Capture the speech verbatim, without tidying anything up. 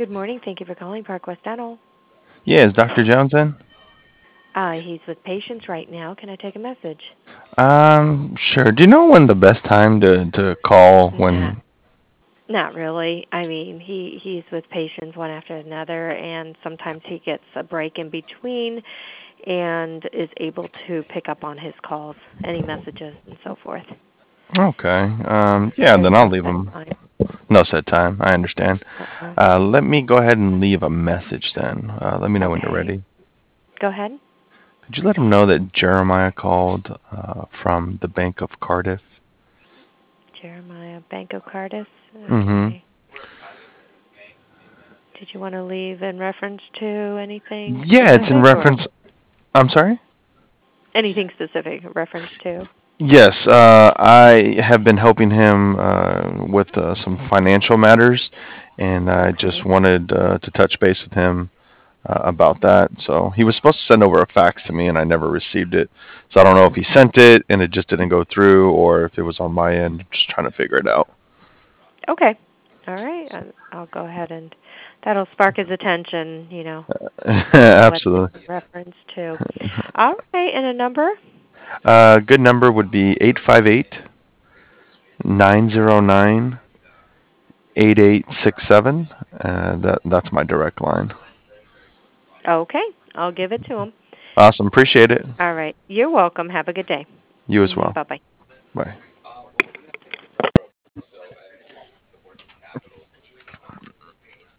Good morning. Thank you for calling Park West Dental. Yeah, is doctor Jones in? Uh, he's with patients right now. Can I take a message? Um, sure. Do you know when the best time to to call Nah, when? not really. I mean, he he's with patients one after another, and sometimes he gets a break in between and is able to pick up on his calls, any messages, and so forth. Okay. Um, yeah, There's then I'll no leave set him. time. No set time. I understand. Uh-uh. Uh, let me go ahead and leave a message then. Uh, let me know when you're Okay. ready. Go ahead. Could you let him know that Jeremiah called uh, from the Bank of Cardiff? Jeremiah Banco Cardis. Mm-hmm. Okay. Did you want to leave in reference to anything Yeah, it's in specific or reference. I'm sorry? anything specific reference to? Yes, uh, I have been helping him uh, with uh, some financial matters, and I just Okay. wanted uh, to touch base with him uh, about that. So he was supposed to send over a fax to me, and I never received it. So I don't know if he sent it and it just didn't go through, or if it was on my end. Just trying to figure it out. Okay. All right. I- I'll go ahead and that'll spark his attention, you know, what it's Absolutely. in reference to. All right. And a number? Uh, good number would be eight five eight nine zero nine eight eight six seven. Uh, that that's my direct line. Okay. I'll give it to him. Awesome, appreciate it. All right. You're welcome. Have a good day. You as Hmm. well. Bye-bye. Bye.